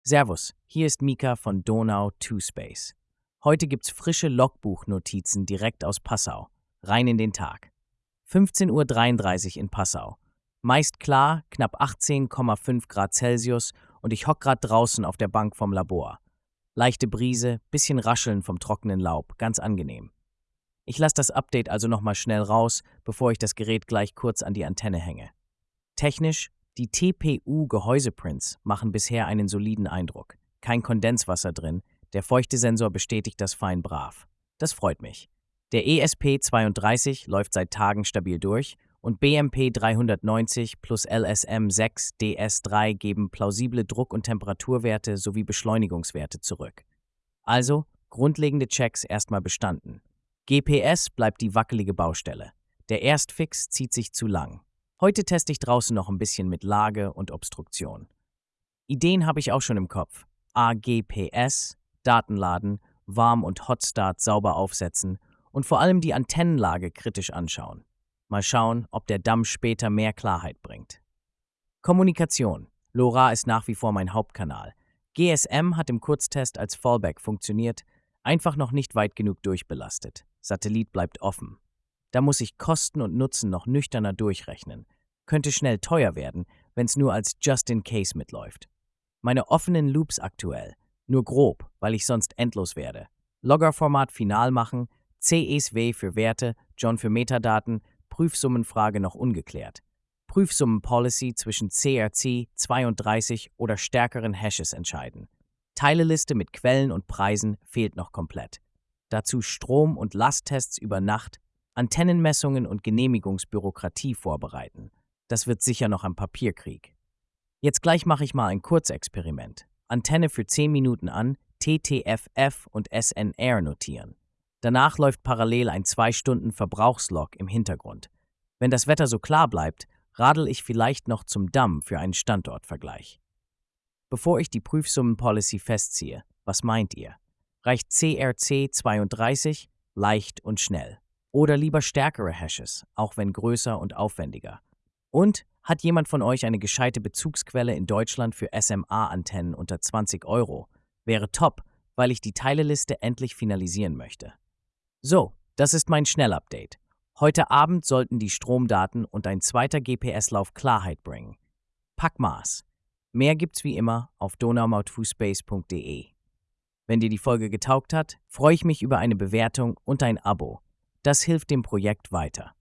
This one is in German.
Servus, hier ist Mika von Donau 2 Space. Heute gibt's frische Logbuchnotizen direkt aus Passau. Rein in den Tag. 15:33 Uhr in Passau. Meist klar, knapp 18,5 Grad Celsius und ich hock grad draußen auf der Bank vom Labor. Leichte Brise, bisschen Rascheln vom trockenen Laub, ganz angenehm. Ich lasse das Update also nochmal schnell raus, bevor ich das Gerät gleich kurz an die Antenne hänge. Technisch, die TPU-Gehäuseprints machen bisher einen soliden Eindruck. Kein Kondenswasser drin, der Feuchtesensor bestätigt das fein brav. Das freut mich. Der ESP32 läuft seit Tagen stabil durch und BMP390 plus LSM6 DS3 geben plausible Druck- und Temperaturwerte sowie Beschleunigungswerte zurück. Also, grundlegende Checks erstmal bestanden. GPS bleibt die wackelige Baustelle. Der Erstfix zieht sich zu lang. Heute teste ich draußen noch ein bisschen mit Lage und Obstruktion. Ideen habe ich auch schon im Kopf. AGPS, Datenladen, Warm- und Hotstart sauber aufsetzen und vor allem die Antennenlage kritisch anschauen. Mal schauen, ob der Damm später mehr Klarheit bringt. Kommunikation. LoRa ist nach wie vor mein Hauptkanal. GSM hat im Kurztest als Fallback funktioniert, einfach noch nicht weit genug durchbelastet. Satellit bleibt offen. Da muss ich Kosten und Nutzen noch nüchterner durchrechnen. Könnte schnell teuer werden, wenn es nur als Just-in-Case mitläuft. Meine offenen Loops aktuell. Nur grob, weil ich sonst endlos werde. Logger-Format final machen, CSV für Werte, John für Metadaten, Prüfsummenfrage noch ungeklärt. Prüfsummen-Policy zwischen CRC, 32 oder stärkeren Hashes entscheiden. Teileliste mit Quellen und Preisen fehlt noch komplett. Dazu Strom- und Lasttests über Nacht, Antennenmessungen und Genehmigungsbürokratie vorbereiten. Das wird sicher noch ein Papierkrieg. Jetzt gleich mache ich mal ein Kurzexperiment. Antenne für 10 Minuten an, TTFF und SNR notieren. Danach läuft parallel ein 2-Stunden-Verbrauchslog im Hintergrund. Wenn das Wetter so klar bleibt, radel ich vielleicht noch zum Damm für einen Standortvergleich. Bevor ich die Prüfsummen-Policy festziehe, was meint ihr? Reicht CRC 32, leicht und schnell? Oder lieber stärkere Hashes, auch wenn größer und aufwendiger? Und hat jemand von euch eine gescheite Bezugsquelle in Deutschland für SMA-Antennen unter 20 Euro? Wäre top, weil ich die Teileliste endlich finalisieren möchte. So, das ist mein Schnellupdate. Heute Abend sollten die Stromdaten und ein zweiter GPS-Lauf Klarheit bringen. Packmaß. Mehr gibt's wie immer auf donaumautfuspace.de. Wenn dir die Folge getaugt hat, freue ich mich über eine Bewertung und ein Abo. Das hilft dem Projekt weiter.